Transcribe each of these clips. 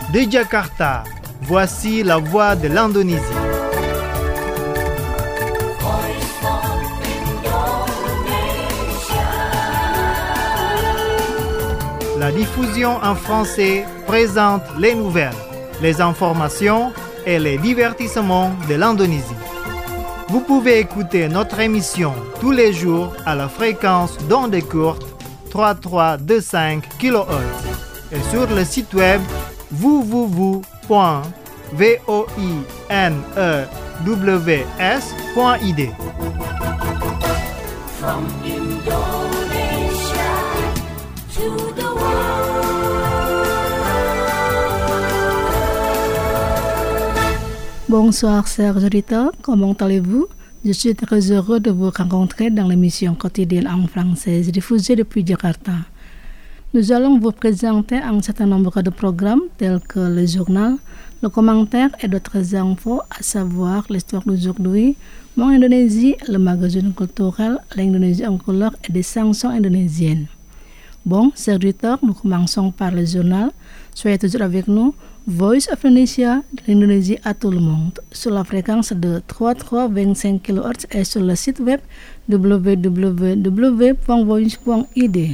De Jakarta, voici la voix de l'Indonésie. La diffusion en français présente les nouvelles, les informations et les divertissements de l'Indonésie. Vous pouvez écouter notre émission tous les jours à la fréquence d'onde courte 3325 kHz et sur le site web www.voinews.id. From Indonesia to the Bonsoir chers auditeurs, comment allez-vous? Je suis très heureux de vous rencontrer dans l'émission quotidienne en français diffusée depuis Jakarta. Nous allons vous présenter un certain nombre de programmes tels que le journal, le commentaire et d'autres infos, à savoir l'histoire d'aujourd'hui, Mon Indonésie, le magazine culturel, l'Indonésie en couleur et des chansons indonésiennes. Bon, chers auditeurs, nous commençons par le journal. Soyez toujours avec nous. Voice of Indonesia, l'Indonésie à tout le monde, sur la fréquence de 3325 kHz et sur le site web www.voice.id.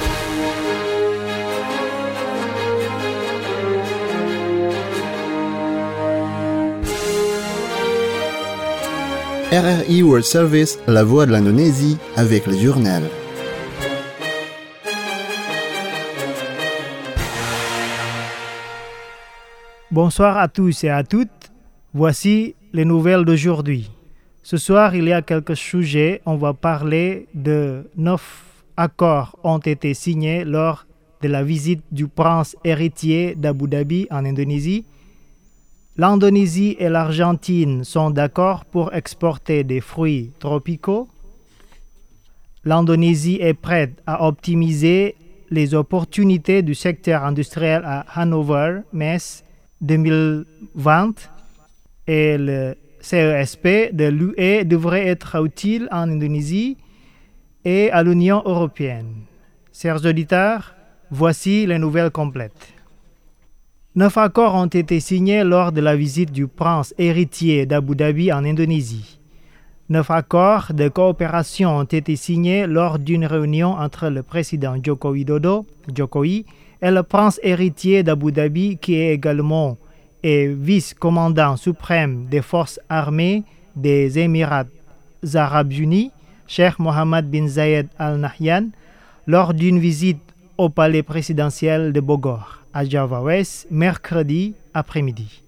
RRI World Service, la voix de l'Indonésie, avec le journal. Bonsoir à tous et à toutes. Voici les nouvelles d'aujourd'hui. Ce soir, il y a quelques sujets. On va parler de 9 accords ont été signés lors de la visite du prince héritier d'Abu Dhabi en Indonésie. L'Indonésie et l'Argentine sont d'accord pour exporter des fruits tropicaux. L'Indonésie est prête à optimiser les opportunités du secteur industriel à Hanover Messe 2020 et le CESP de l'UE devrait être utile en Indonésie et à l'Union européenne. Chers auditeurs, voici les nouvelles complètes. 9 accords ont été signés lors de la visite du prince héritier d'Abu Dhabi en Indonésie. 9 accords de coopération ont été signés lors d'une réunion entre le président Joko Widodo, Jokowi, et le prince héritier d'Abu Dhabi qui est également vice-commandant suprême des forces armées des Émirats arabes unis, Cheikh Mohammed bin Zayed Al Nahyan, lors d'une visite au palais présidentiel de Bogor, à Java West, mercredi après-midi.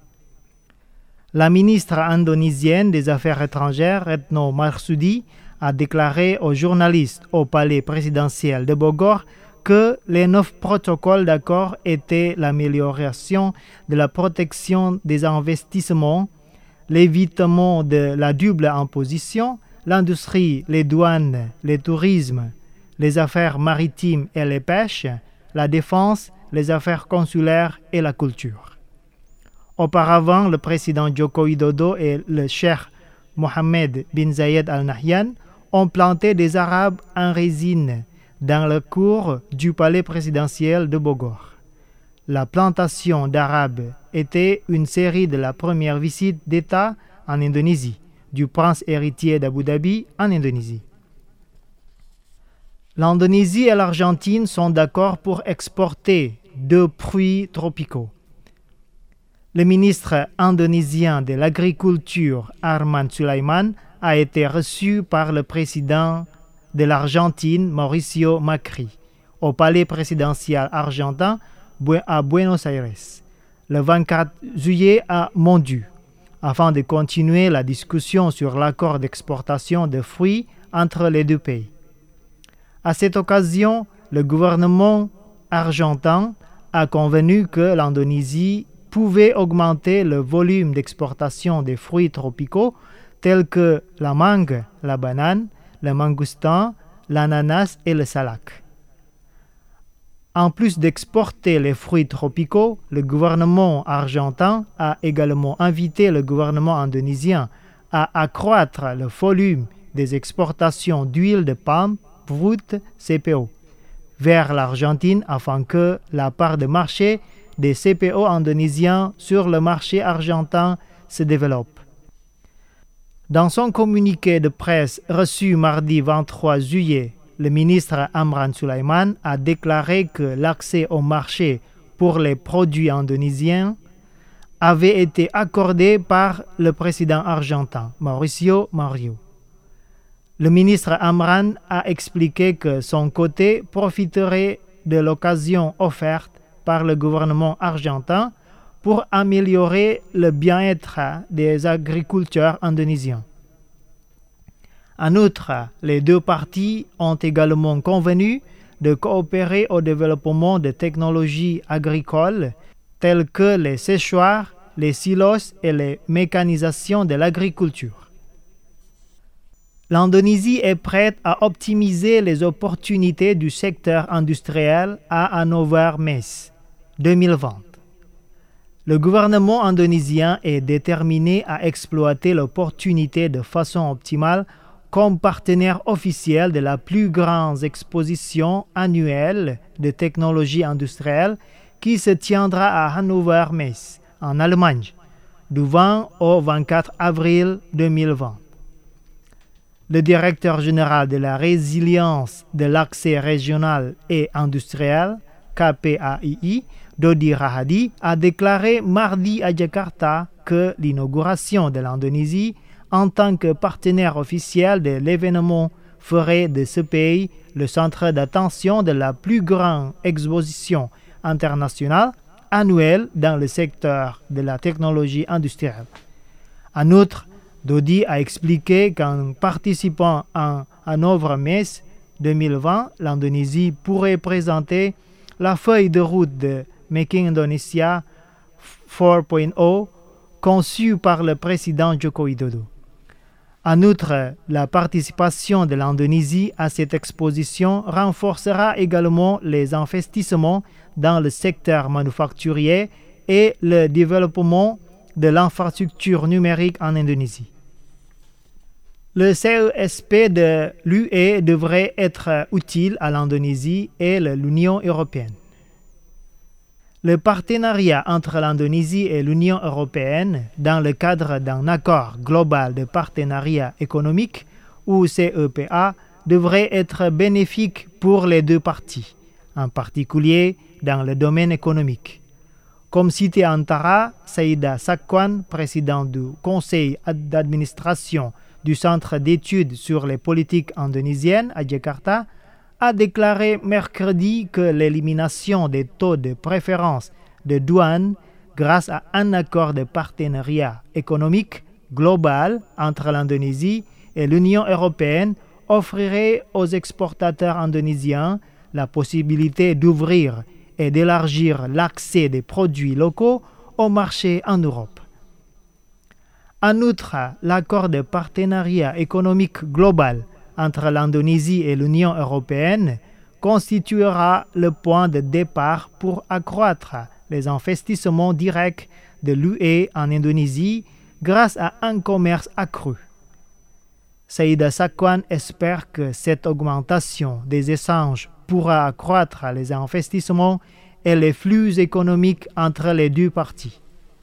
La ministre indonésienne des Affaires étrangères, Retno Marsudi, a déclaré aux journalistes au palais présidentiel de Bogor que les 9 protocoles d'accord étaient l'amélioration de la protection des investissements, l'évitement de la double imposition, l'industrie, les douanes, le tourisme, les affaires maritimes et les pêches, la défense, les affaires consulaires et la culture. Auparavant, le président Joko Widodo et le cheikh Mohammed bin Zayed Al Nahyan ont planté des arabes en résine dans la cour du palais présidentiel de Bogor. La plantation d'arabes était une série de la première visite d'État en Indonésie du prince héritier d'Abu Dhabi en Indonésie. L'Indonésie et l'Argentine sont d'accord pour exporter 2 fruits tropicaux. Le ministre indonésien de l'Agriculture, Arman Sulaiman, a été reçu par le président de l'Argentine, Mauricio Macri, au palais présidentiel argentin à Buenos Aires, le 24 juillet à Mondu, afin de continuer la discussion sur l'accord d'exportation de fruits entre les deux pays. À cette occasion, le gouvernement argentin a convenu que l'Indonésie pouvait augmenter le volume d'exportation des fruits tropicaux tels que la mangue, la banane, le mangoustan, l'ananas et le salak. En plus d'exporter les fruits tropicaux, le gouvernement argentin a également invité le gouvernement indonésien à accroître le volume des exportations d'huile de palme, brute, CPO, vers l'Argentine afin que la part de marché des CPO indonésiens sur le marché argentin se développe. Dans son communiqué de presse reçu mardi 23 juillet, le ministre Amran Sulaiman a déclaré que l'accès au marché pour les produits indonésiens avait été accordé par le président argentin, Mauricio Macri. Le ministre Amran a expliqué que son côté profiterait de l'occasion offerte par le gouvernement argentin pour améliorer le bien-être des agriculteurs indonésiens. En outre, les deux parties ont également convenu de coopérer au développement de technologies agricoles telles que les séchoirs, les silos et les mécanisations de l'agriculture. L'Indonésie est prête à optimiser les opportunités du secteur industriel à Hannover Messe 2020. Le gouvernement indonésien est déterminé à exploiter l'opportunité de façon optimale comme partenaire officiel de la plus grande exposition annuelle de technologie industrielle qui se tiendra à Hannover Messe, en Allemagne, du 20 au 24 avril 2020. Le directeur général de la résilience de l'accès régional et industriel, KPAII, Dodi Rahadi, a déclaré mardi à Jakarta que l'inauguration de l'Indonésie en tant que partenaire officiel de l'événement ferait de ce pays le centre d'attention de la plus grande exposition internationale annuelle dans le secteur de la technologie industrielle. En outre, Dodi a expliqué qu'en participant à Hannover Messe 2020, l'Indonésie pourrait présenter la feuille de route de Making Indonesia 4.0 conçue par le président Joko Widodo. En outre, la participation de l'Indonésie à cette exposition renforcera également les investissements dans le secteur manufacturier et le développement de l'infrastructure numérique en Indonésie. Le CESP de l'UE devrait être utile à l'Indonésie et l'Union européenne. Le partenariat entre l'Indonésie et l'Union européenne dans le cadre d'un accord global de partenariat économique ou CEPA devrait être bénéfique pour les deux parties, en particulier dans le domaine économique. Comme cité Antara, Saïda Sakwan, président du conseil d'administration du Centre d'études sur les politiques indonésiennes à Jakarta, a déclaré mercredi que l'élimination des taux de préférence de douane grâce à un accord de partenariat économique global entre l'Indonésie et l'Union européenne offrirait aux exportateurs indonésiens la possibilité d'ouvrir et d'élargir l'accès des produits locaux au marché en Europe. En outre, l'accord de partenariat économique global entre l'Indonésie et l'Union européenne constituera le point de départ pour accroître les investissements directs de l'UE en Indonésie grâce à un commerce accru. Saïda Sakwan espère que cette augmentation des échanges pourra accroître les investissements et les flux économiques entre les deux parties.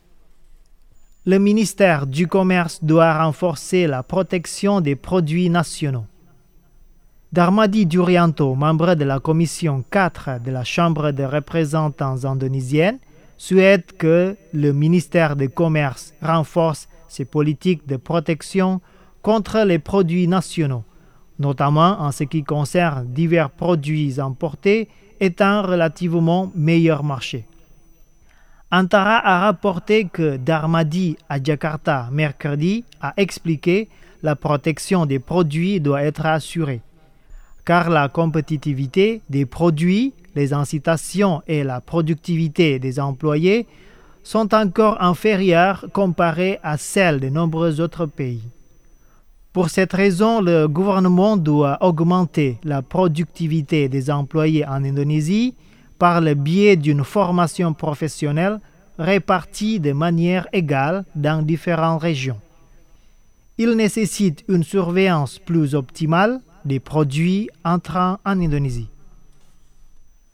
Le ministère du Commerce doit renforcer la protection des produits nationaux. Darmadi Durianto, membre de la commission 4 de la Chambre des représentants indonésienne, souhaite que le ministère du Commerce renforce ses politiques de protection contre les produits nationaux, notamment en ce qui concerne divers produits importés étant relativement meilleur marché. Antara a rapporté que Darmadi à Jakarta mercredi a expliqué la protection des produits doit être assurée, car la compétitivité des produits, les incitations et la productivité des employés sont encore inférieures comparées à celles de nombreux autres pays. Pour cette raison, le gouvernement doit augmenter la productivité des employés en Indonésie par le biais d'une formation professionnelle répartie de manière égale dans différentes régions. Il nécessite une surveillance plus optimale des produits entrant en Indonésie.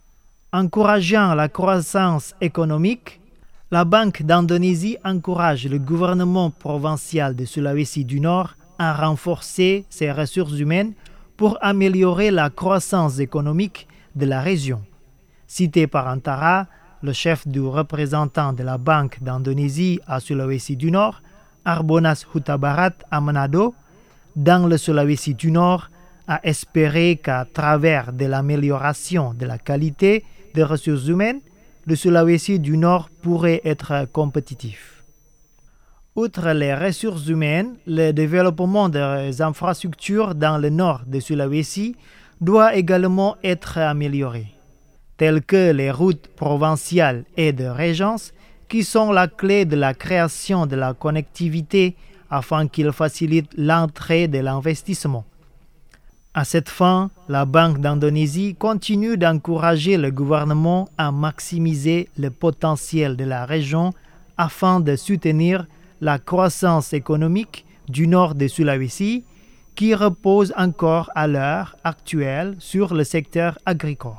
Encourageant la croissance économique, la Banque d'Indonésie encourage le gouvernement provincial de Sulawesi du Nord à renforcer ses ressources humaines pour améliorer la croissance économique de la région. Cité par Antara, le chef du représentant de la Banque d'Indonésie à Sulawesi du Nord, Harbonas Huta Barat à Manado, dans le Sulawesi du Nord, a espéré qu'à travers de l'amélioration de la qualité des ressources humaines, le Sulawesi du Nord pourrait être compétitif. Outre les ressources humaines, le développement des infrastructures dans le nord de Sulawesi doit également être amélioré, telles que les routes provinciales et de régence, qui sont la clé de la création de la connectivité afin qu'ils facilitent l'entrée de l'investissement. À cette fin, la Banque d'Indonésie continue d'encourager le gouvernement à maximiser le potentiel de la région afin de soutenir la croissance économique du nord de Sulawesi, qui repose encore à l'heure actuelle sur le secteur agricole.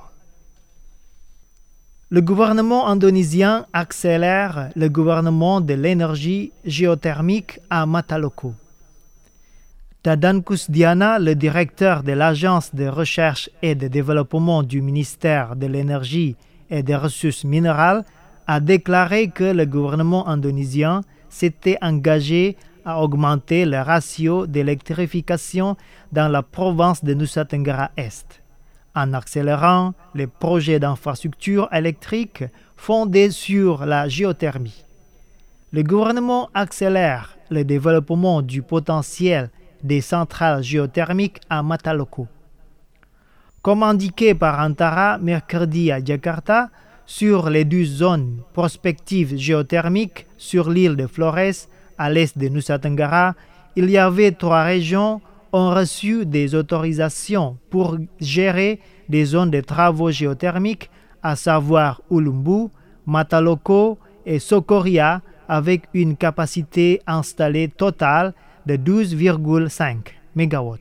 Le gouvernement indonésien accélère le gouvernement de l'énergie géothermique à Mataloko. Dadan Kusdiana, le directeur de l'Agence de recherche et de développement du ministère de l'énergie et des ressources minérales, a déclaré que le gouvernement indonésien s'était engagé à augmenter le ratio d'électrification dans la province de Nusa Tenggara Est, en accélérant les projets d'infrastructures électriques fondés sur la géothermie. Le gouvernement accélère le développement du potentiel des centrales géothermiques à Mataloko. Comme indiqué par Antara mercredi à Jakarta, sur les 2 zones prospectives géothermiques sur l'île de Flores, à l'est de Nusa Tenggara, il y avait 3 régions ont reçu des autorisations pour gérer des zones de travaux géothermiques, à savoir Ulumbu, Mataloko et Sokoria, avec une capacité installée totale de 12,5 MW.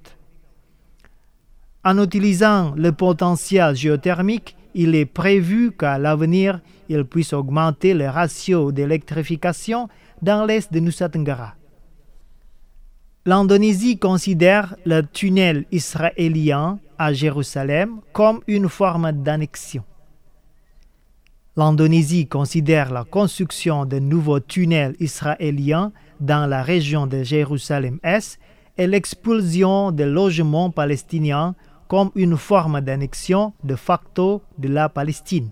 En utilisant le potentiel géothermique, il est prévu qu'à l'avenir, il puisse augmenter le ratio d'électrification dans l'est de Nusa Tenggara. L'Indonésie considère le tunnel israélien à Jérusalem comme une forme d'annexion. L'Indonésie considère la construction de nouveaux tunnels israéliens dans la région de Jérusalem-Est et l'expulsion des logements palestiniens comme une forme d'annexion de facto de la Palestine.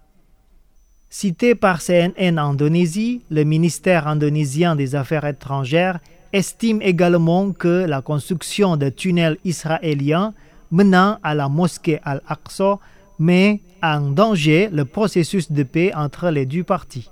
Cité par CNN Indonésie, le ministère indonésien des Affaires étrangères estime également que la construction de tunnels israéliens menant à la mosquée Al-Aqsa met en danger le processus de paix entre les 2 parties.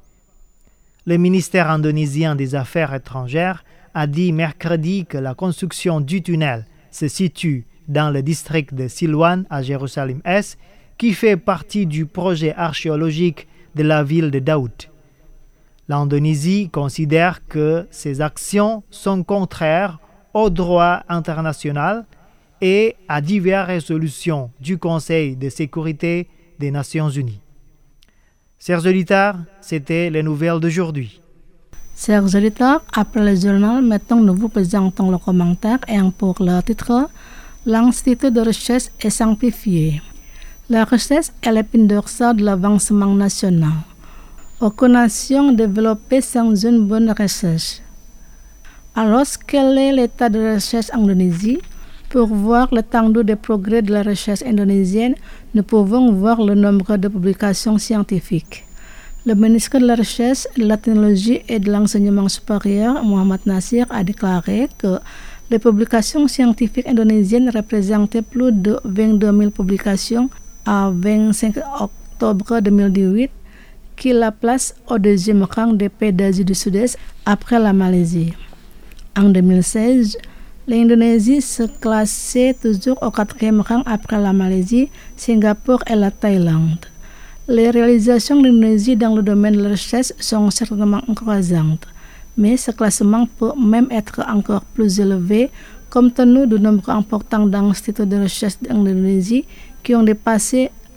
Le ministère indonésien des Affaires étrangères a dit mercredi que la construction du tunnel se situe dans le district de Silwan à Jérusalem-Est, qui fait partie du projet archéologique de la ville de Daoud. L'Indonésie considère que ces actions sont contraires au droit international et à diverses résolutions du Conseil de sécurité des Nations Unies. Chers auditeurs, c'était les nouvelles d'aujourd'hui. Chers auditeurs, après le journal, maintenant nous vous présentons le commentaire et pour le titre, l'Institut de recherche est sanctifié. La recherche est l'épine dorsale de l'avancement national. Aucune nation développée sans une bonne recherche. Alors, quel est l'état de la recherche en Indonésie? Pour voir l'étendue des progrès de la recherche indonésienne, nous pouvons voir le nombre de publications scientifiques. Le ministre de la Recherche, de la Technologie et de l'Enseignement supérieur, Muhammad Nasir, a déclaré que les publications scientifiques indonésiennes représentaient plus de 22 000 publications à 25 octobre 2018, qui la place au 2e rang des pays d'Asie du Sud-Est après la Malaisie. En 2016, l'Indonésie se classait toujours au 4e rang après la Malaisie, Singapour et la Thaïlande. Les réalisations de l'Indonésie dans le domaine de la recherche sont certainement encourageantes, mais ce classement peut même être encore plus élevé compte tenu du nombre important d'instituts de recherche en Indonésie qui ont dépassé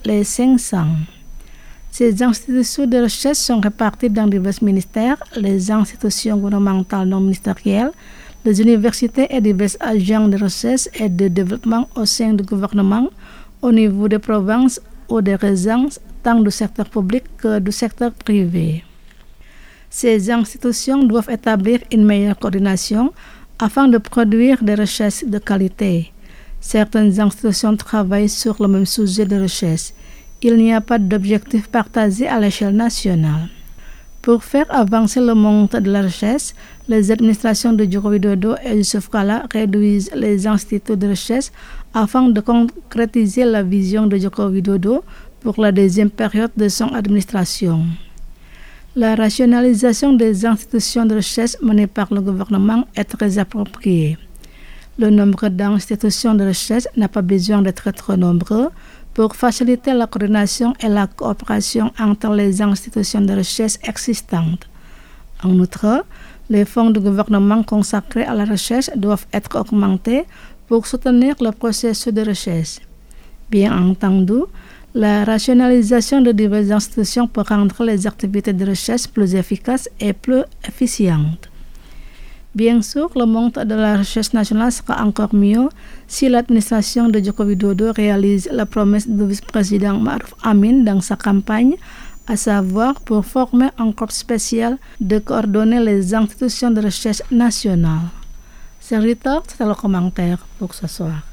les 500. Ces institutions de recherche sont réparties dans divers ministères, les institutions gouvernementales non ministérielles, les universités et divers agents de recherche et de développement au sein du gouvernement, au niveau des provinces ou des régions, tant du secteur public que du secteur privé. Ces institutions doivent établir une meilleure coordination afin de produire des recherches de qualité. Certaines institutions travaillent sur le même sujet de recherche. Il n'y a pas d'objectif partagé à l'échelle nationale. Pour faire avancer le monde de la recherche, les administrations de Joko Widodo et Yusuf Kala réduisent les instituts de recherche afin de concrétiser la vision de Joko Widodo pour la deuxième période de son administration. La rationalisation des institutions de recherche menées par le gouvernement est très appropriée. Le nombre d'institutions de recherche n'a pas besoin d'être trop nombreux pour faciliter la coordination et la coopération entre les institutions de recherche existantes. En outre, les fonds du gouvernement consacrés à la recherche doivent être augmentés pour soutenir le processus de recherche. Bien entendu, la rationalisation de diverses institutions peut rendre les activités de recherche plus efficaces et plus efficientes. Bien sûr, le monde de la recherche nationale sera encore mieux si l'administration de Joko Widodo réalise la promesse du vice-président Ma'ruf Amin dans sa campagne, à savoir pour former un corps spécial de coordonner les institutions de recherche nationales. Serviteur, c'est le commentaire pour ce soir.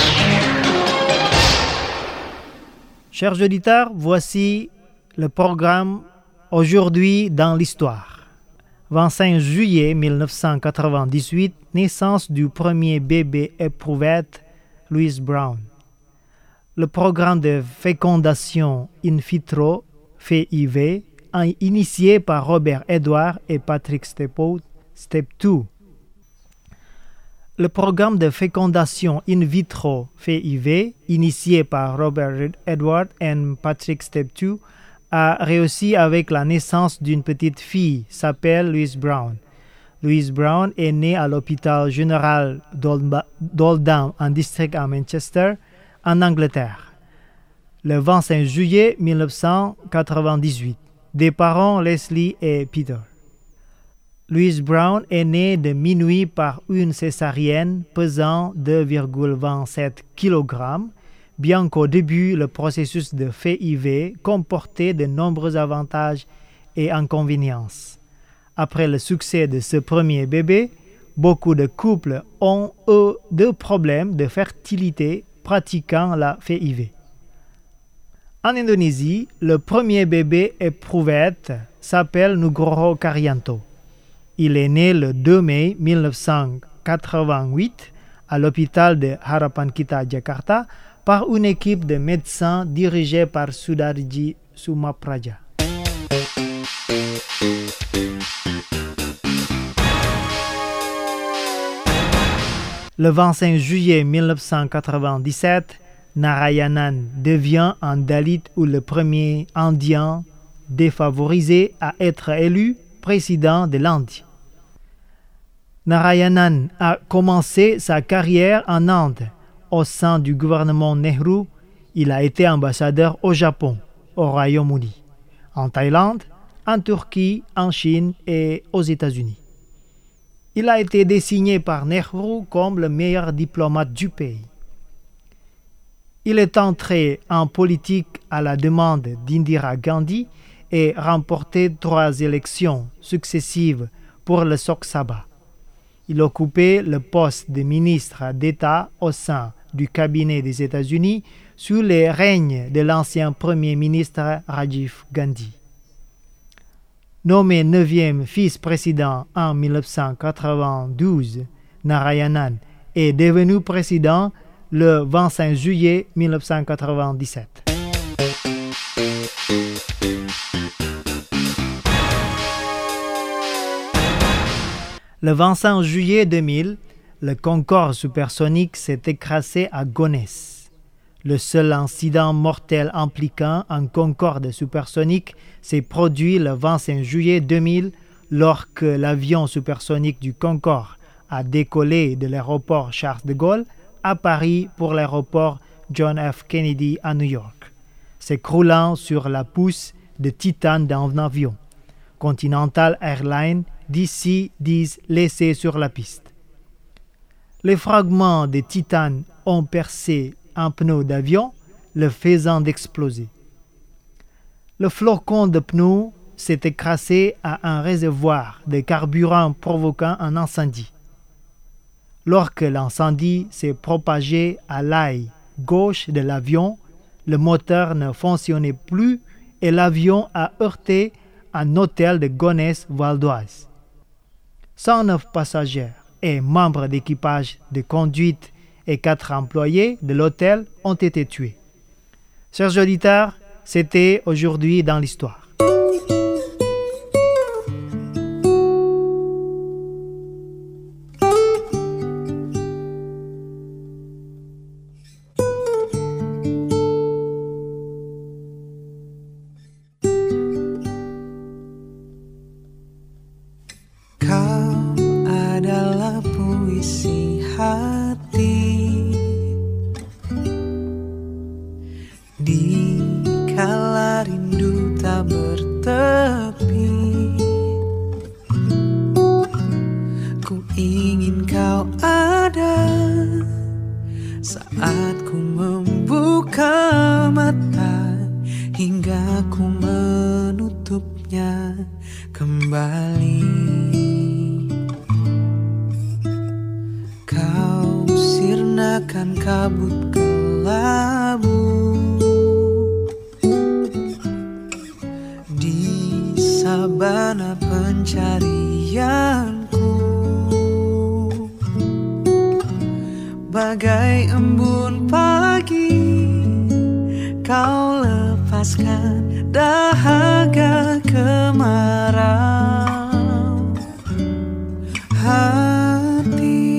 Chers auditeurs, voici le programme Aujourd'hui dans l'histoire. 25 juillet 1998, naissance du premier bébé éprouvette, Louis Brown. Le programme de fécondation in vitro, FIV, initié par Robert Edwards et Patrick Step2. Le programme de fécondation in vitro, FIV, initié par Robert Edwards et Patrick Step2, a réussi avec la naissance d'une petite fille, s'appelle Louise Brown. Louise Brown est née à l'hôpital général d'Oldham, en district à Manchester, en Angleterre, le 25 juillet 1998, des parents Leslie et Peter. Louise Brown est née de minuit par une césarienne pesant 2,27 kg, bien qu'au début, le processus de FIV comportait de nombreux avantages et inconvénients. Après le succès de ce premier bébé, beaucoup de couples ont eu des problèmes de fertilité pratiquant la FIV. En Indonésie, le premier bébé éprouvette s'appelle Nugroho Karyanto. Il est né le 2 mai 1988 à l'hôpital de Harapan Kita, Jakarta, par une équipe de médecins dirigée par Sudarji Sumapraja. Le 25 juillet 1997, Narayanan devient un Dalit ou le premier Indien défavorisé à être élu président de l'Inde. Narayanan a commencé sa carrière en Inde. Au sein du gouvernement Nehru, il a été ambassadeur au Japon, au Royaume-Uni, en Thaïlande, en Turquie, en Chine et aux États-Unis. Il a été désigné par Nehru comme le meilleur diplomate du pays. Il est entré en politique à la demande d'Indira Gandhi et remporté 3 élections successives pour le Lok Sabha. Il occupait le poste de ministre d'État au sein du cabinet des États-Unis sous le règne de l'ancien Premier ministre Rajiv Gandhi. Nommé 9e vice-président en 1992, Narayanan est devenu président le 25 juillet 1997. Le 25 juillet 2000, le Concorde supersonique s'est écrasé à Gonesse. Le seul incident mortel impliquant un Concorde supersonique s'est produit le 25 juillet 2000 lorsque l'avion supersonique du Concorde a décollé de l'aéroport Charles de Gaulle à Paris pour l'aéroport John F. Kennedy à New York. s'écroulant sur la pousse de titane d'un avion. Continental Airlines DC-10 laissé sur la piste. Les fragments de titane ont percé un pneu d'avion, le faisant exploser. Le flocon de pneu s'est écrasé à un réservoir de carburant provoquant un incendie. Lorsque l'incendie s'est propagé à l'aile gauche de l'avion, le moteur ne fonctionnait plus et l'avion a heurté un hôtel de Gonesse-Val d'Oise. 109 passagers et membres d'équipage de conduite et 4 employés de l'hôtel ont été tués. Chers auditeurs, c'était aujourd'hui dans l'histoire. Kabut kelabu di sabana pencarianku, bagai embun pagi kau lepaskan dahaga kemarau hati.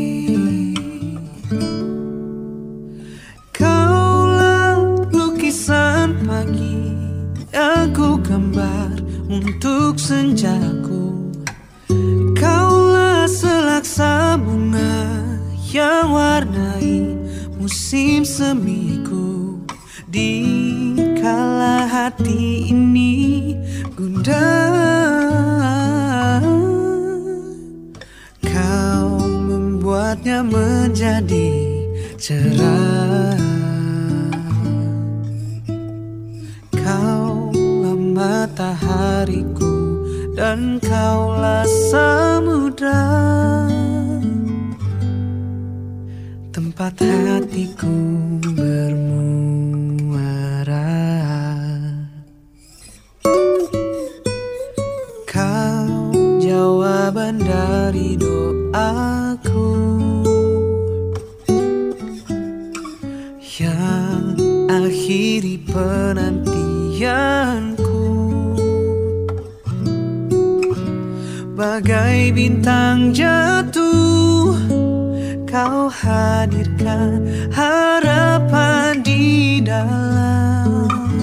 Pagi aku gambar untuk senjaku, kaulah selaksa bunga yang warnai musim semiku. Di kala hati ini gundah, kau membuatnya menjadi cerah. Matahariku dan kaulah samudra, tempat hatiku bermuara. Kau jawaban dari doaku yang akhiri penantianku. Bagai bintang jatuh, kau hadirkan harapan di dalam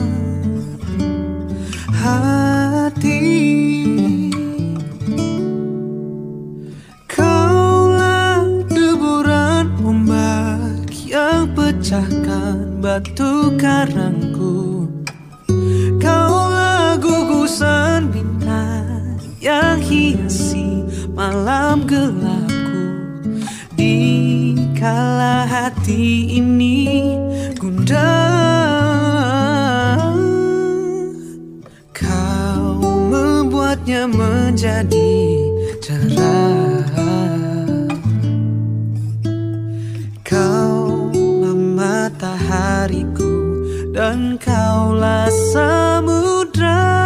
hati. Kaulah deburan ombak yang pecahkan batu karangku. Kaulah gugusan bintang yang hiasi malam gelapku. Di kala hati ini gundah, kau membuatnya menjadi cerah. Kaulah matahariku dan kaulah samudra,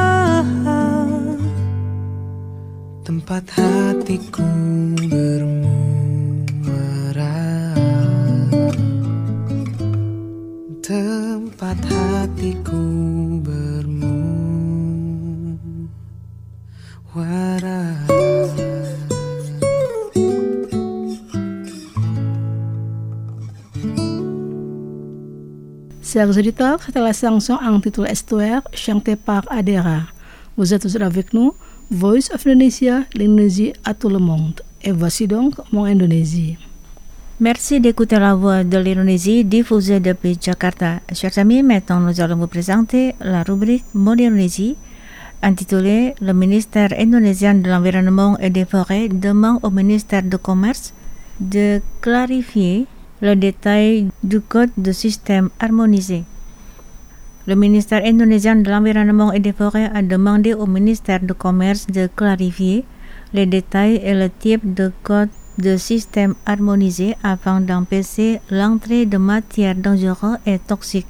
tempat hatiku bermuara, tempat hatiku bermuara. Chers auditeurs, c'était la chanson en titre Histoire chantée par Adera. Vous êtes toujours avec nous, Voice of Indonesia, l'Indonésie à tout le monde. Et voici donc mon Indonésie. Merci d'écouter la voix de l'Indonésie diffusée depuis Jakarta. Chers amis, maintenant nous allons vous présenter la rubrique Modernité intitulée « Le ministère indonésien de l'Environnement et des Forêts demande au ministère du Commerce de clarifier le détail du code de système harmonisé ». Le ministère indonésien de l'Environnement et des Forêts a demandé au ministère du Commerce de clarifier les détails et le type de code de système harmonisé afin d'empêcher l'entrée de matières dangereuses et toxiques.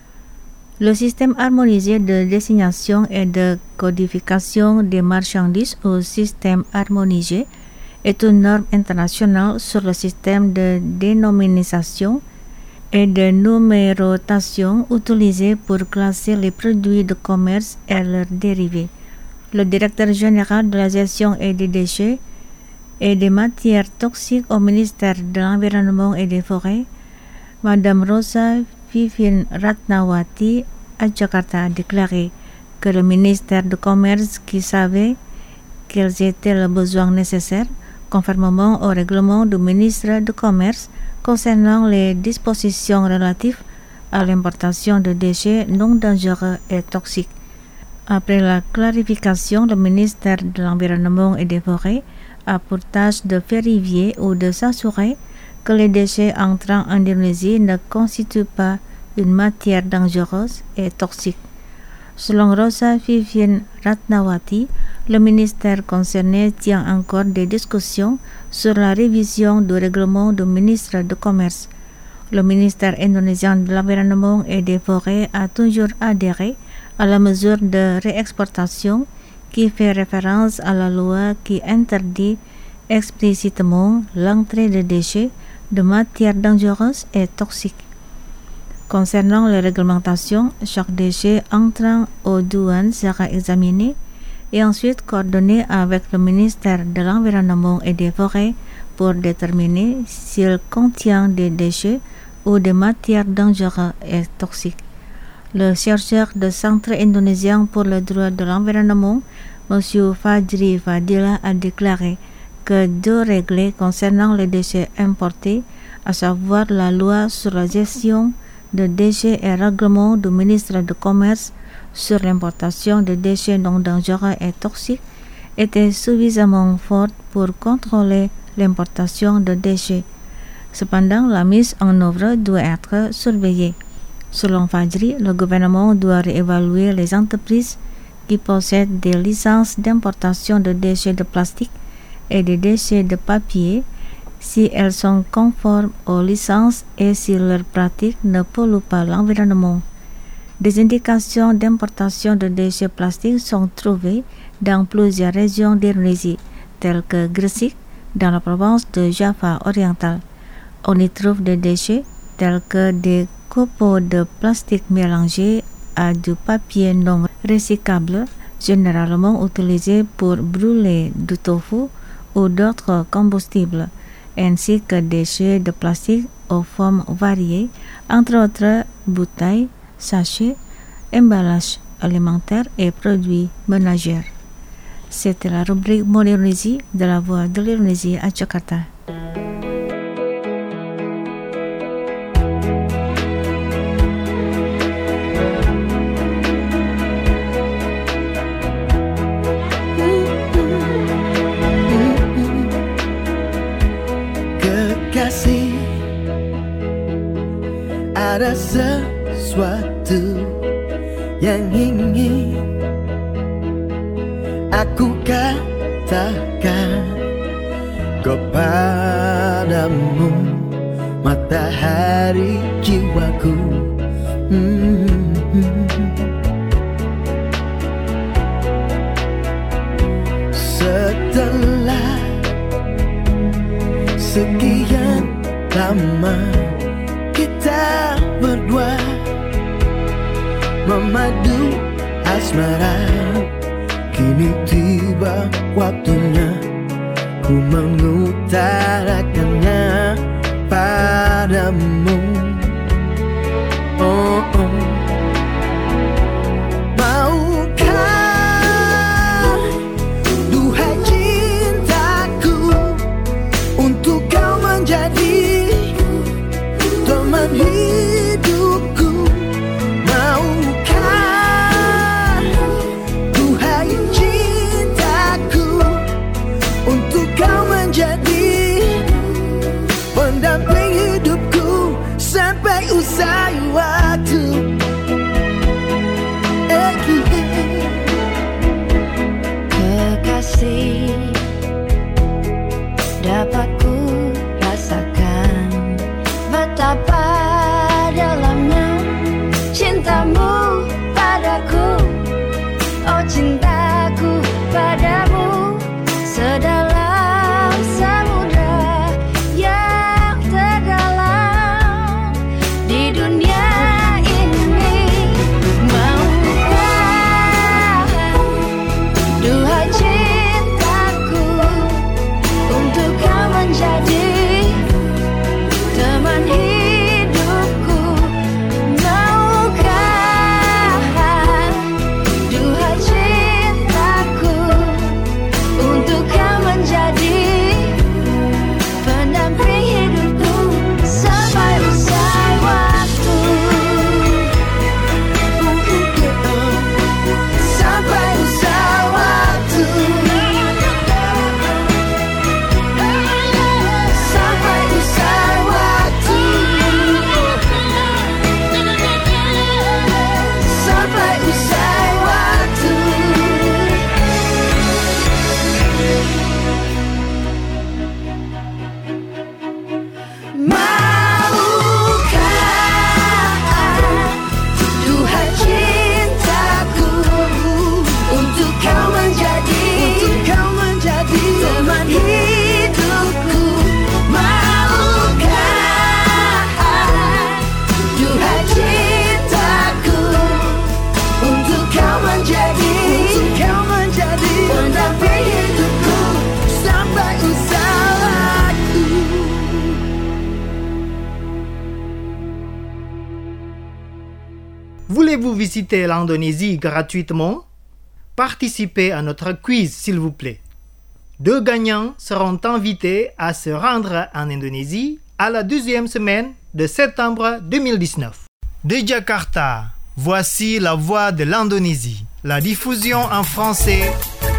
Le système harmonisé de désignation et de codification des marchandises au système harmonisé est une norme internationale sur le système de dénomination et de numérotation utilisé pour classer les produits de commerce et leurs dérivés. Le directeur général de la gestion et des déchets et des matières toxiques au ministère de l'Environnement et des Forêts, Madame Rosa Vivien Ratnawati à Jakarta a déclaré que le ministère du Commerce, qui savait quels étaient les besoins nécessaires, conformément au règlement du ministre du Commerce concernant les dispositions relatives à l'importation de déchets non dangereux et toxiques. Après la clarification, le ministère de l'Environnement et des Forêts a pour tâche de vérifier ou de s'assurer que les déchets entrant en Indonésie ne constituent pas une matière dangereuse et toxique. Selon Rosa Vivien Ratnawati, le ministère concerné tient encore des discussions sur la révision du règlement du ministre du Commerce. Le ministère indonésien de l'Environnement et des Forêts a toujours adhéré à la mesure de réexportation qui fait référence à la loi qui interdit explicitement l'entrée de déchets de matières dangereuses et toxiques. Concernant les réglementations, chaque déchet entrant aux douanes sera examiné et ensuite coordonné avec le ministère de l'Environnement et des Forêts pour déterminer s'il contient des déchets ou des matières dangereuses et toxiques. Le chercheur du Centre indonésien pour le droit de l'environnement, M. Fajri Fadila, a déclaré que deux règles concernant les déchets importés, à savoir la loi sur la gestion de déchets et règlement du ministre du Commerce sur l'importation de déchets non dangereux et toxiques, étaient suffisamment fortes pour contrôler l'importation de déchets. Cependant, la mise en œuvre doit être surveillée. Selon Fajri, le gouvernement doit réévaluer les entreprises qui possèdent des licences d'importation de déchets de plastique et de déchets de papier si elles sont conformes aux licences et si leurs pratiques ne polluent pas l'environnement. Des indications d'importation de déchets plastiques sont trouvées dans plusieurs régions d'Indonésie, telles que Gresik, dans la province de Java oriental. On y trouve des déchets tels que des copeaux de plastique mélangés à du papier non recyclable, généralement utilisé pour brûler du tofu ou d'autres combustibles, ainsi que des déchets de plastique aux formes variées, entre autres bouteilles, sachets, emballages alimentaires et produits ménagers. C'était la rubrique Modernité de la Voix de l'Indonésie à Jakarta. Kekasih, ada sesuatu yang ingin aku katakan kepadamu, matahari jiwaku. Setelah sekian lama kita berdua memadu asmara, kini tiba waktunya ku mengutarakannya padamu. Oh, oh. Maukah, duhai cintaku, untuk kau menjadi pendamping hidupku sampai usai waktu. Kekasih, dapat ku rasakan betapa dalamnya cintamu padaku. Oh, cintaku padamu sedalam samudra yang terdalam di dunia ini. Maukah, duhai cintaku, untuk kau menjadi teman hidupku. Maukah, duhai cintaku, untuk kau menjadi pendamping hidupku sampai usai waktu. Sampai usai waktu. Sampai usai waktu. Sampai usai waktu. Maukah, duhai cintaku, untuk kau menjadi teman hidupku. Maukah, duhai cintaku, untuk kau menjadi pendamping hidupku sampai usai waktu. Voulez-vous visiter l'Indonésie gratuitement? Participez à notre quiz, s'il vous plaît. 2 gagnants seront invités à se rendre en Indonésie à la 2e semaine de septembre 2019. De Jakarta, voici la voix de l'Indonésie. La diffusion en français.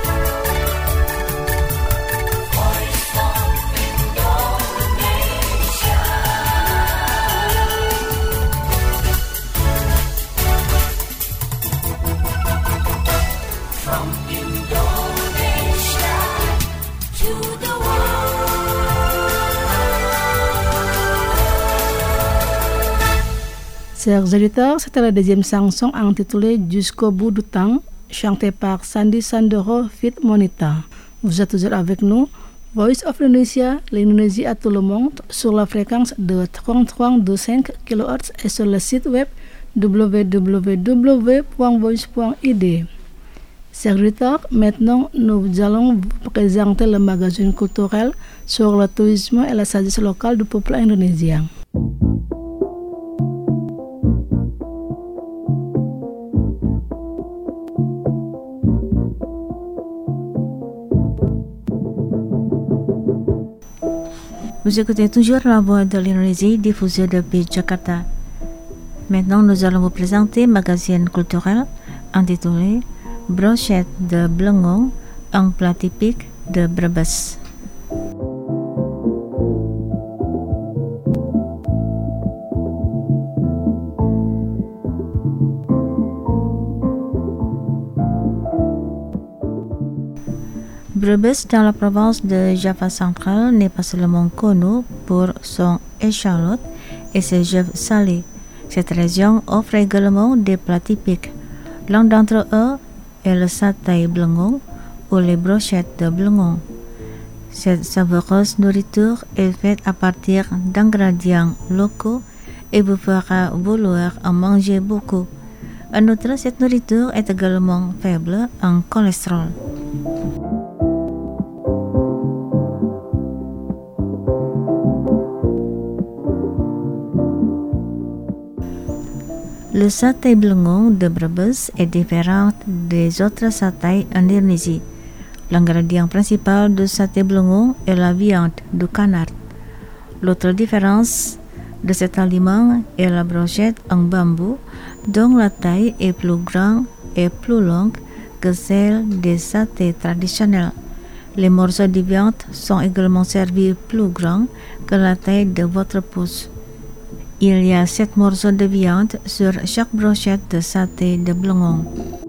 From Indonesia to the world. Chers auditeurs, c'était la 2e chanson intitulée Jusqu'au bout du temps, chantée par Sandy Sandoro Fit Monita. Vous êtes toujours avec nous, Voice of Indonesia, l'Indonésie à tout le monde, sur la fréquence de 33,25 kHz et sur le site web www.voice.id. Chers auditeurs, maintenant nous allons vous présenter le magazine culturel sur le tourisme et la sagesse locale du peuple indonésien. Vous écoutez toujours la voix de l'Indonésie diffusée depuis Jakarta. Maintenant, nous allons vous présenter un magazine culturel intitulé Brochette de Blengong, un plat typique de Brebes. Brebes, dans la province de Java centrale, n'est pas seulement connu pour son échalote et ses œufs salés. Cette région offre également des plats typiques. L'un d'entre eux est le satay Blengong ou les brochettes de Blengong. Cette savoureuse nourriture est faite à partir d'ingrédients locaux et vous fera vouloir en manger beaucoup. En outre, cette nourriture est également faible en cholestérol. Le satay Blengong de Brebes est différent des autres satay en Indonésie. L'ingrédient principal du satay Blengong est la viande du canard. L'autre différence de cet aliment est la brochette en bambou, dont la taille est plus grande et plus longue que celle des satés traditionnels. Les morceaux de viande sont également servis plus grands que la taille de votre pouce. Il y a 7 morceaux de viande sur chaque brochette de saté de Blengong.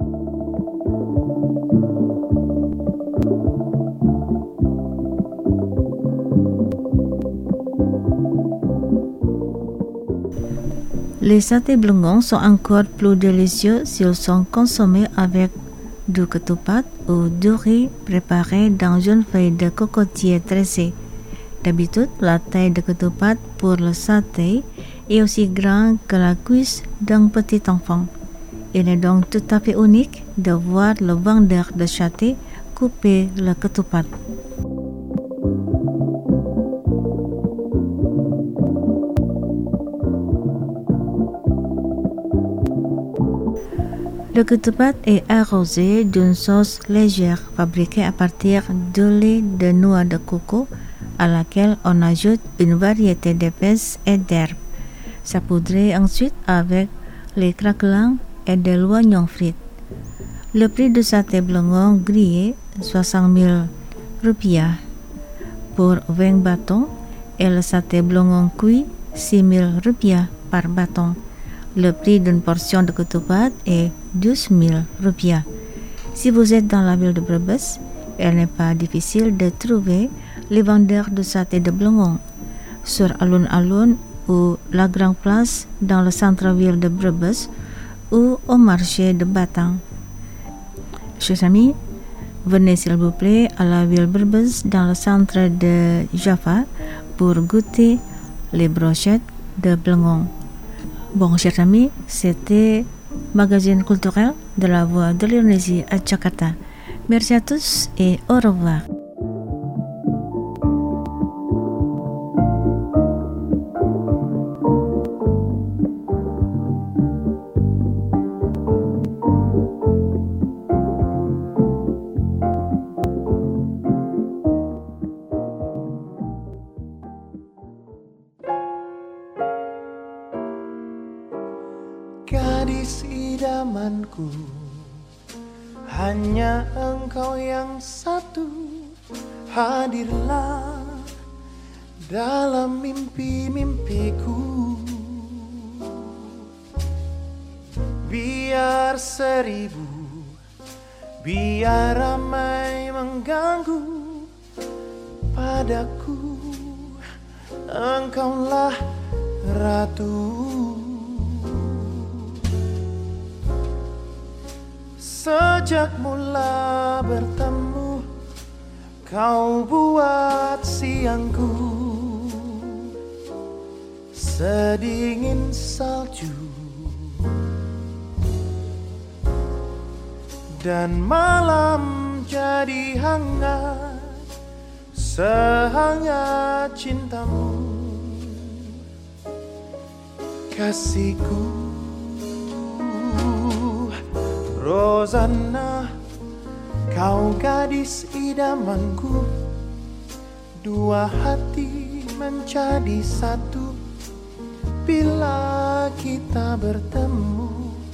Les satés Blengong sont encore plus délicieux s'ils sont consommés avec du ketupat ou du riz préparé dans une feuille de cocotier tressée. D'habitude, la taille de ketupat pour le saté est aussi grande que la cuisse d'un petit enfant. Il est donc tout à fait unique de voir le vendeur de saté couper le ketupat. Le ketupat est arrosé d'une sauce légère fabriquée à partir de lait de noix de coco à laquelle on ajoute une variété d'épices et d'herbes. Saupoudré ensuite avec les craquelins et de l'oignon frit. Le prix du saté Blengong grillé 60 000 rupiah pour 20 bâtons et le saté Blengong cuit 6 000 rupiah par bâton. Le prix d'une portion de ketupat est 12 000 rupiah. Si vous êtes dans la ville de Brebes, il n'est pas difficile de trouver les vendeurs de saté de Blengong sur alun-alun ou la grande place dans le centre-ville de Brebes ou au marché de Batang. Chers amis, venez s'il vous plaît à la ville Brebes dans le centre de Java pour goûter les brochettes de Blengong. Bon, chers amis, c'était Magazine culturel de la Voix de l'Indonésie à Jakarta. Merci à tous et au revoir. Gadis idamanku, hanya engkau yang satu. Hadirlah dalam mimpi-mimpiku. Biar 1000, biar ramai mengganggu, padaku engkaulah ratu. Sejak mula bertemu, kau buat siangku sedingin salju, dan malam jadi hangat sehangat cintamu. Kasihku Rosanna, kau gadis idamanku. Dua hati menjadi satu bila kita bertemu.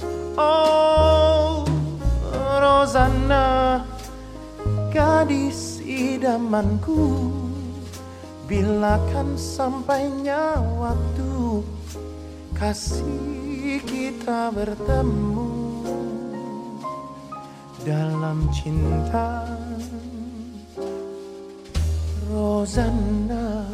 Oh, Rosanna, gadis idamanku. Bila kan sampainya waktu kasih kita bertemu dalam cinta, Rosanna.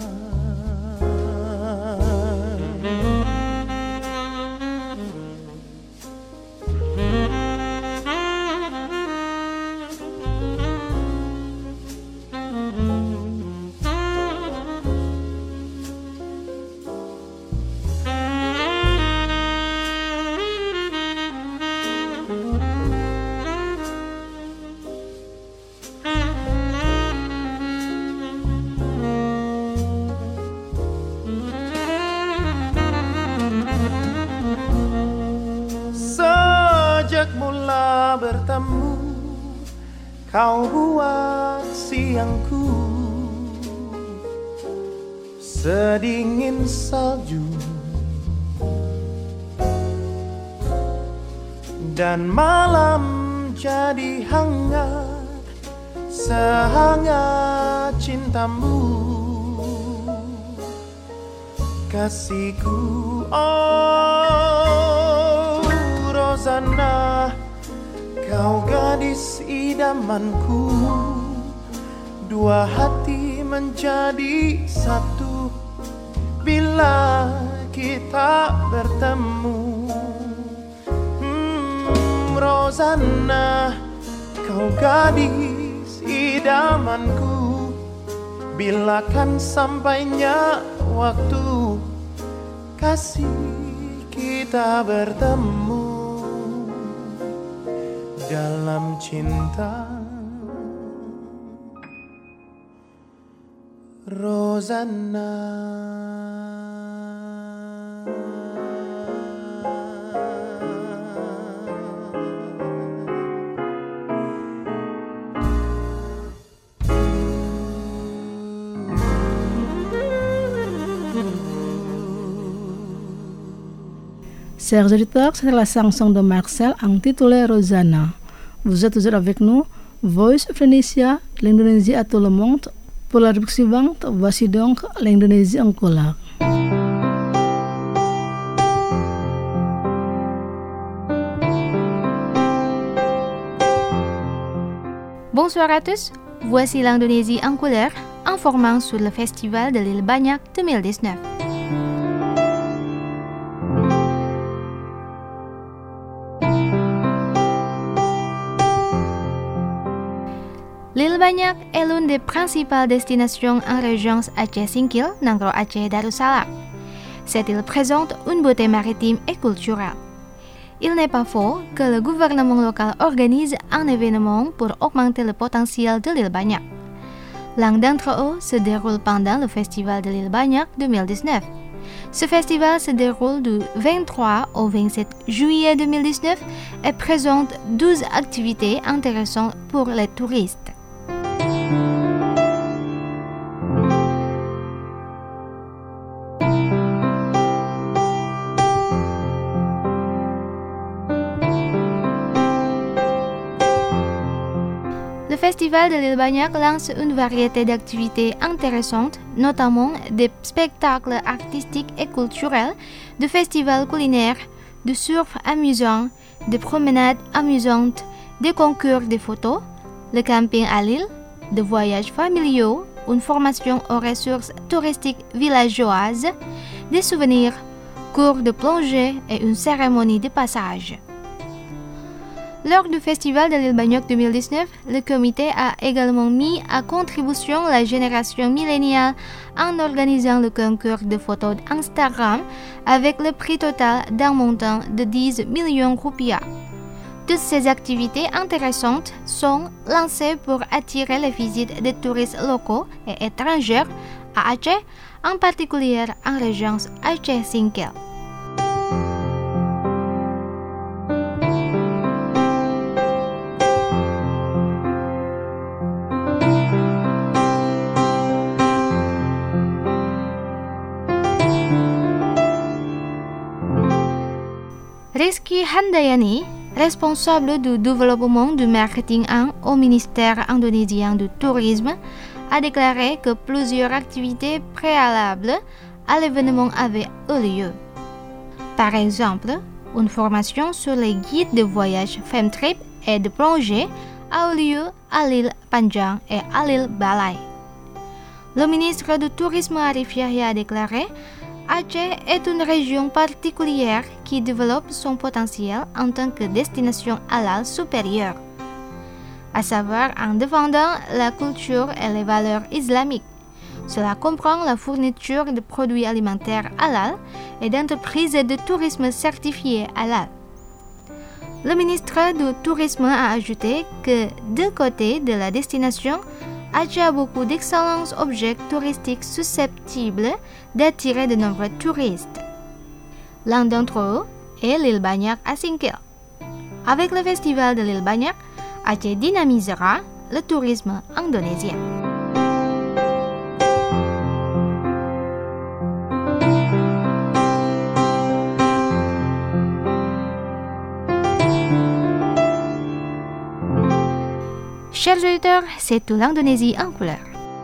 Mula bertemu, kau buat siangku sedingin salju, dan malam jadi hangat sehangat cintamu, kasihku. Oh Rozana, kau gadis idamanku, dua hati menjadi satu bila kita bertemu. Rozana, kau gadis idamanku, bila kan sampainya waktu kasih kita bertemu dalam cinta. Rozana. Chers auditeurs, c'est la chanson de Marcel intitulée Rozana. Vous êtes toujours avec nous, Voice of Indonesia, l'Indonésie à tout le monde. Pour la rubrique suivante, voici donc l'Indonésie en couleur. Bonsoir à tous, voici l'Indonésie en couleur, informant sur le festival de l'île Banyak 2019. L'île Banyak est l'une des principales destinations en région Aceh Singkil, Nangro Aceh Darussalam. Cette île présente une beauté maritime et culturelle. Il n'est pas faux que le gouvernement local organise un événement pour augmenter le potentiel de l'île Banyak. L'un d'entre eux se déroule pendant le festival de l'île Banyak 2019. Ce festival se déroule du 23 au 27 juillet 2019 et présente 12 activités intéressantes pour les touristes. Le festival de l'île Banyak lance une variété d'activités intéressantes, notamment des spectacles artistiques et culturels, de festivals culinaires, de surf amusant, des promenades amusantes, des concours de photos, le camping à l'île, des voyages familiaux, une formation aux ressources touristiques villageoises, des souvenirs, cours de plongée et une cérémonie de passage. Lors du festival de l'île Banyak 2019, le comité a également mis à contribution la génération milléniale en organisant le concours de photos Instagram avec le prix total d'un montant de 10 millions rupiah. Toutes ces activités intéressantes sont lancées pour attirer les visites des touristes locaux et étrangers à Aceh, en particulier en région Aceh Singkil. Rizky Handayani, responsable du développement du marketing au ministère indonésien du tourisme, a déclaré que plusieurs activités préalables à l'événement avaient eu lieu. Par exemple, une formation sur les guides de voyage Femtrip et de plongée a eu lieu à l'île Panjang et à l'île Balai. Le ministre du Tourisme Arif Yahya a déclaré: Aceh est une région particulière qui développe son potentiel en tant que destination halal supérieure, à savoir en défendant la culture et les valeurs islamiques. Cela comprend la fourniture de produits alimentaires halal et d'entreprises de tourisme certifiées halal. Le ministre du Tourisme a ajouté que, de côté de la destination, Aceh a beaucoup d'excellents objets touristiques susceptibles d'attirer de nombreux touristes. L'un d'entre eux est l'île Banyak à Singkil. Avec le festival de l'île Banyak, Aceh dynamisera le tourisme indonésien. Chers auditeurs, c'est tout l'Indonésie en couleur.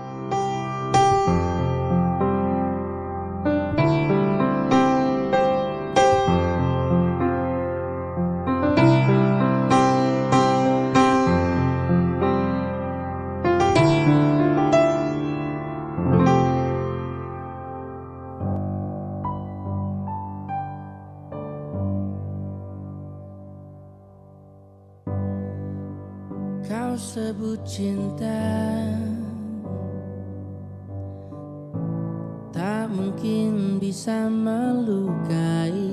Kau sebut cinta, tak mungkin bisa melukai,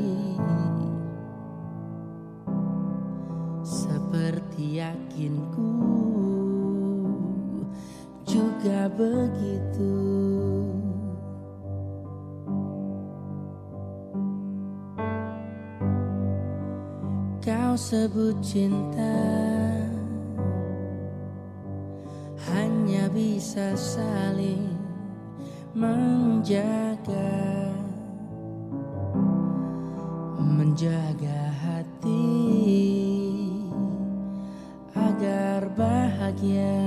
seperti yakinku juga begitu. Kau sebut cinta hanya bisa saling menjaga hati agar bahagia.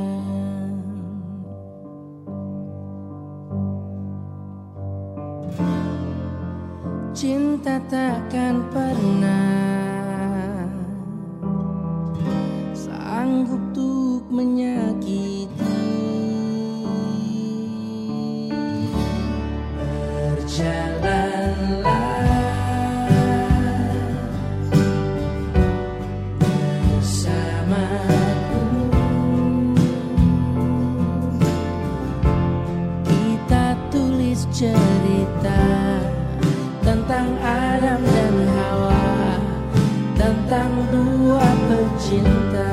Cinta takkan pernah sanggup untuk menyakiti. Berjalanlah bersamaku, kita tulis cerita tentang Adam dan Hawa, tentang dua pecinta.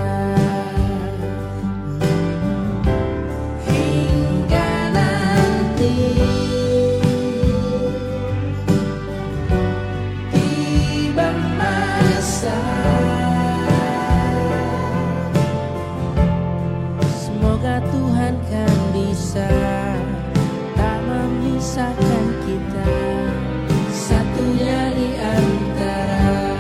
Hingga nanti tiba masa, semoga Tuhan kan bisa tak memisahkan kita, satunya di antara.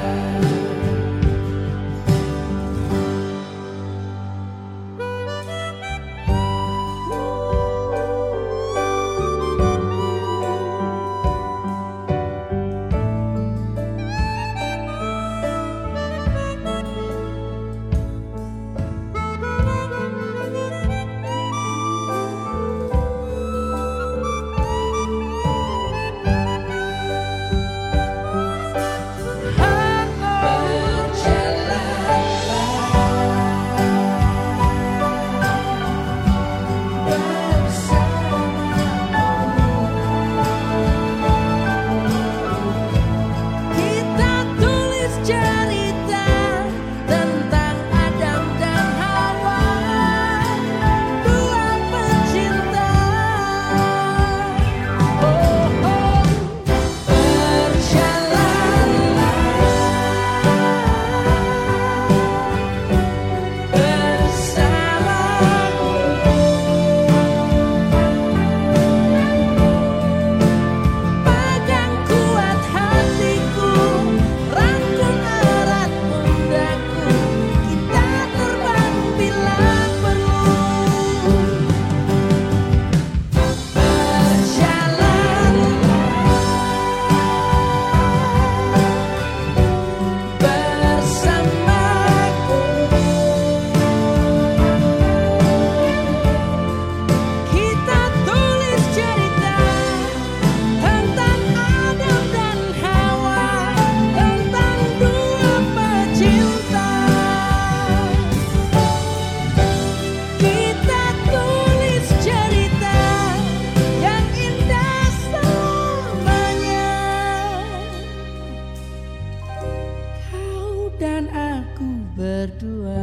Dan aku berdua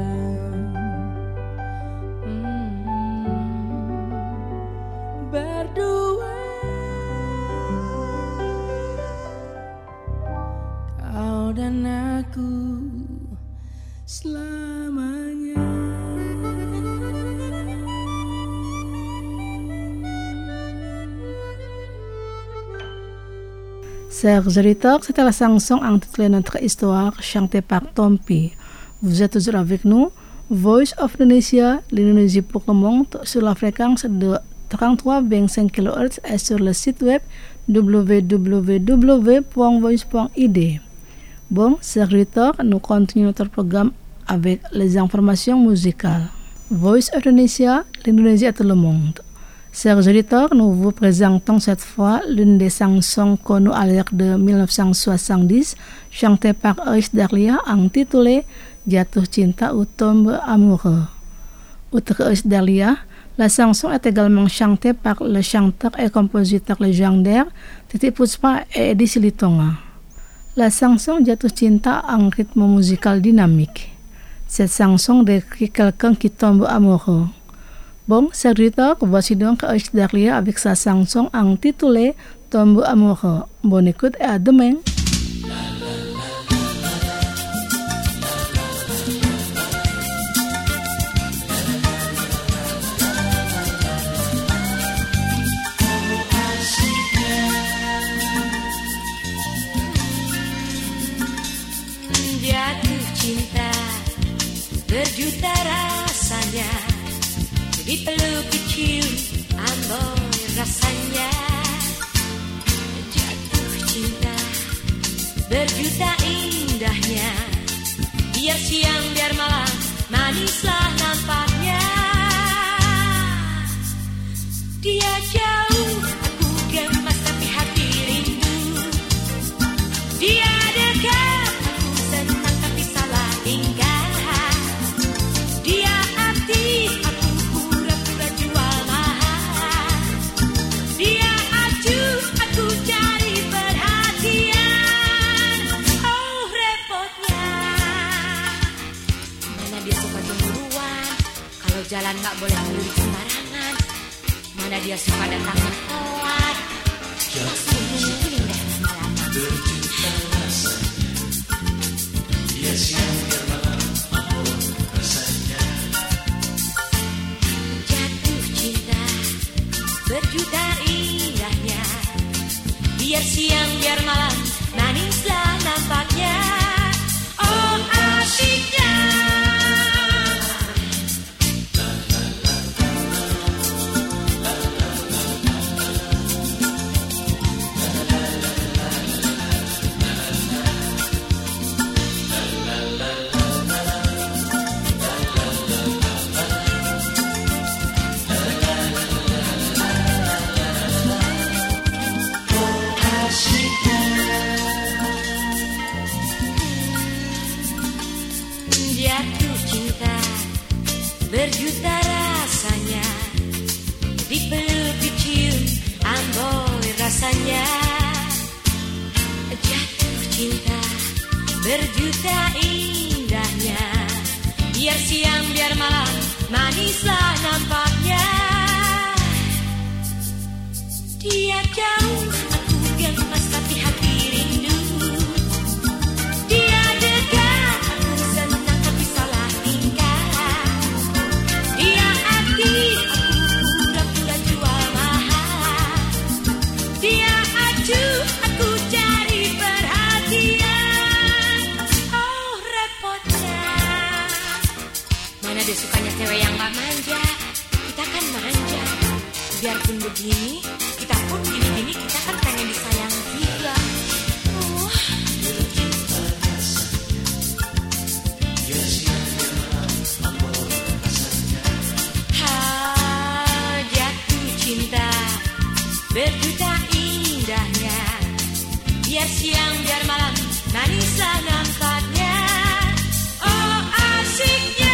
berdua, kau dan aku selamanya. Chers auditeurs, c'était la chanson intitulée Notre Histoire, chantée par Tompi. Vous êtes toujours avec nous. Voice of Indonesia, l'Indonésie pour le monde, sur la fréquence de 33,25 kHz et sur le site web www.voice.id. Bon, chers auditeurs, nous continuons notre programme avec les informations musicales. Voice of Indonesia, l'Indonésie est le monde. Chers auditeurs, nous vous présentons cette fois l'une des chansons connues à l'ère de 1970, chantée par Eus Dahlia, intitulée Jatuh Cinta ou Tombe Amoureux. Outre Eus Dahlia, la chanson est également chantée par le chanteur et compositeur légendaire Titiek Puspa et Edi Silitonga. La chanson Jatuh Cinta a un rythme musical dynamique. Cette chanson décrit quelqu'un qui tombe amoureux. Bon, chers auditeurs, voici donc Eus Dahlia avec sa chanson intitulée Tombe Amoureux. Bonne écoute et à demain. Jatuh cinta berjuta rasanya, dipeluk dicium amboi rasanya. Jatuh cinta berjuta indahnya, biar siang biar malam manislah nampaknya. Dia jauh aku gemas tapi hati rindu, dia dekat aku senang tapi salah tingkah. Dia aktif aku pura-pura jual mahal, dia acuh aku cari perhatian. Oh repotnya, mana dia suka cemburuan, kalau jalan gak boleh ngelirik sembarangan. Mana dia suka datang telat, langsung nungguin deh lama-lama. Dia siang biar malam ampun rasanya. Jatuh cinta berjuta indahnya, biar siang biar malam manislah nampaknya. Oh asyiknya. Jatuh cinta berjuta rasanya, dipeluk dicium amboi rasanya. Jatuh cinta berjuta indahnya, biar siang biar malam manislah nampaknya. Dia jauh aku gemas tapi hati rindu, dia dekat aku senang tapi salah tingkah. Dia aktif aku pura-pura jual mahal, dia acuh aku cari perhatian. Oh repotnya, mana dia sukanya cewek yang gak manja, kita kan manja. Biarpun begini, kita pun gini-gini, kita kan pengen disayang juga. Jatuh cinta berjuta indahnya, biar siang biar malam manislah nampaknya. Oh asyiknya.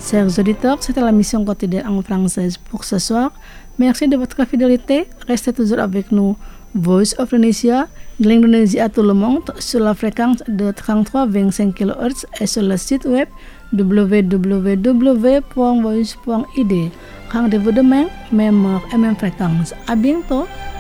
Chers auditeurs, c'était la mission quotidienne en française pour ce soir. Merci de votre fidélité. Restez toujours avec nous. Voice of Indonesia, de l'Indonésie à tout le monde, sur la fréquence de 33,25 kHz et sur le site web www.voice.id. Rendez-vous demain, même heure et même fréquence. À bientôt.